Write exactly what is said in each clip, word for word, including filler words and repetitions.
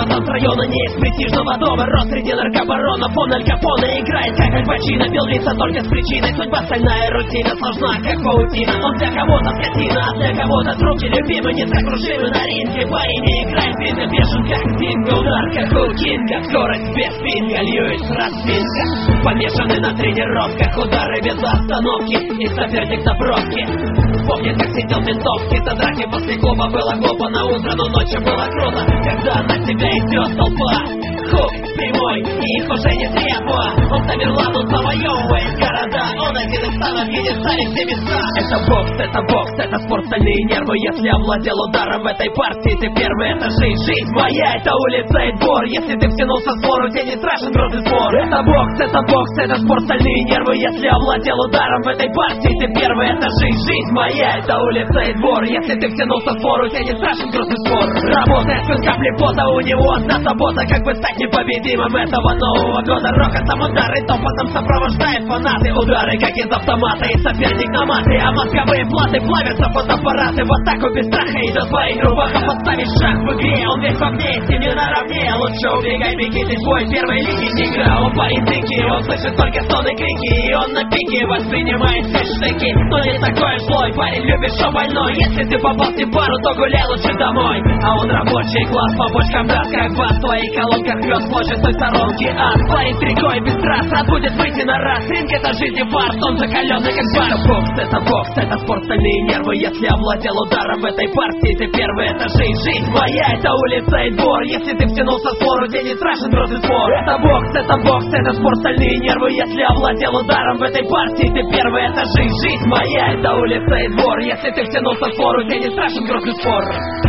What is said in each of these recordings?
Пацан с района не из престижного дома, рос среди наркобаронов. Он Аль Капоне играет как Аль Пачино, бил лица только с причиной. Судьба стальная рутина, сложна как паутина. Он для кого-то скотина, а для кого-то друг и любимый. Несокрушимый на ринге, парень не играет видно, бешен как Динго. Удар как у Кинга, скорость без пинга, Льюис распинка. Помешаны на тренировках, удары без остановки и соперник на бровке. Помнит, как сидел в ментовке, до драки после клуба было глупо на утро, но ночью было круто, когда на тебя идет толпа. Хук прямой, и их уже не требуя. Он Тамерлан, он завоевывает города. Он один из самых единственных все места. Это бокс, это бокс, это спорт, стальные нервы. Если овладел ударом в этой партии, ты первый, это жизнь. Жизнь моя, это улица и двор. Если ты втянулся в спор, тебе не страшен грозный спор. Это бокс, это бокс, это спорт, стальные нервы. Если овладел ударом в этой партии, ты первый, это жизнь. Жизнь моя, это улица и двор. Если ты втянулся в спор, тебе не страшен грозный спор. Работает без капли пота, у него одна забота, как бы стать непобедимым этого нового года. Рокотом удары, топотом сопровождает фанаты. Удары, как из автомата, и соперник на маты. А мозговые платы плавятся фотоаппараты. В атаку без страха идет по игру. Ваха подставить шаг в игре. Он весь во мне, с ним не наравне. Лучше убегай, беги, ты свой первой линии тигра. Он парень дикий, он слышит только стоны, крики. И он на пике воспринимает все штыки. Но не такой злой, парень любит, что больной. Если ты попал в пару, то гуляй лучше домой. А он рабочий класс, по бочкам даст, как бас. В твоих колонках рвет площадь той сторонки. А парень стрекой без трасс, рад будет выйти на раз. Ринг это жизнь и фарс, он закаленный как бар. Это бокс, это бокс, это спорт, стальные нервы. Если овладел ударом в этой партии, ты первый, это жизнь. Жизнь моя, это улица и двор. Если ты втянулся в спор, тебе не страшен грозный спор. Это бокс, это бокс, это спорт, стальные нервы. Если овладел ударом в этой партии, ты первый, это жизнь. Жизнь моя, это улица и двор. Если ты втянулся в спор, тебе не страшен грозный спор.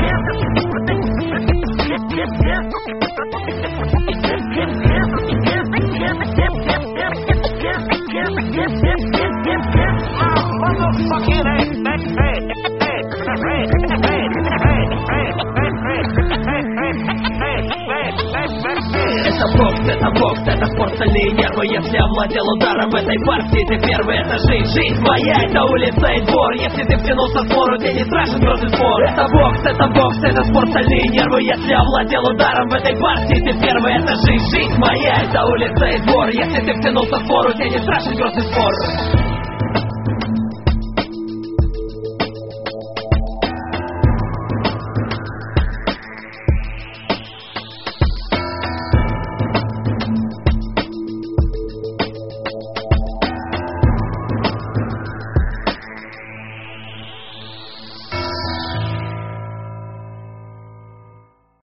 Это бокс, это бокс, это спорт, стальные нервы. Если овладел ударом в этой партии, ты первый, это жизнь. Жизнь моя, это улица и двор. Если ты втянулся в спор, тебе не страшен грозный спор. Это бокс, это бокс, это спорт, стальные нервы. Если овладел ударом в этой партии, ты первый, это жизнь. Жизнь моя, это улица и двор. Если ты втянулся в спор, тебе не страшен грозный спор.